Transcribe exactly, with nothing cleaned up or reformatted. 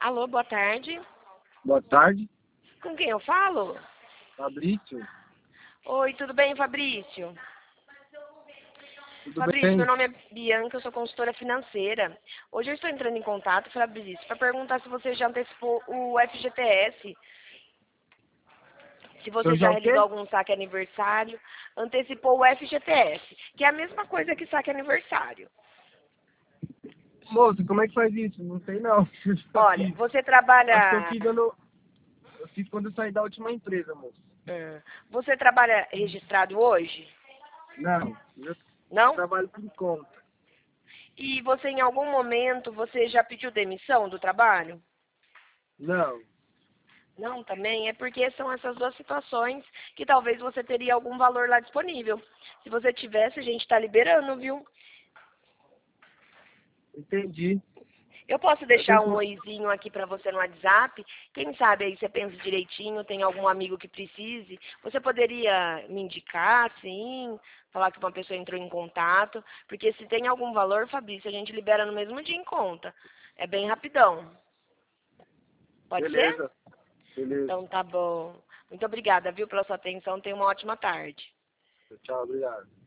Alô, boa tarde. Boa tarde, Com quem eu falo? Fabrício. Oi, tudo bem, Fabrício? Tudo Fabrício, bem? meu nome é Bianca, eu sou consultora financeira. Hoje eu estou entrando em contato, Fabrício, para perguntar se você já antecipou o F G T S. Se você Eu já já o quê? realizou algum saque aniversário, antecipou o F G T S, que é a mesma coisa que saque aniversário. Moço, como é que faz isso? Não sei não. Eu já Olha, fiz. você Acho que eu trabalha... fiz ano... Eu fiz quando eu saí da última empresa, moço. Hum, Você trabalha registrado hoje? Não, eu Não? trabalho por conta. E você, em algum momento, você já pediu demissão do trabalho? Não, Não, também é porque são essas duas situações que talvez você teria algum valor lá disponível. Se você tivesse, a gente está liberando, viu? entendi. Eu posso Eu deixar tenho um que... oizinho aqui para você no WhatsApp. Quem sabe aí você pensa direitinho, tem algum amigo que precise. Você poderia me indicar, sim, falar que uma pessoa entrou em contato. Porque se tem algum valor, Fabrício, a gente libera no mesmo dia em conta. É bem rapidão. Pode ser? Beleza, beleza. Então tá bom. Muito obrigada, viu, pela sua atenção. Tenha uma ótima tarde. Tchau, obrigado.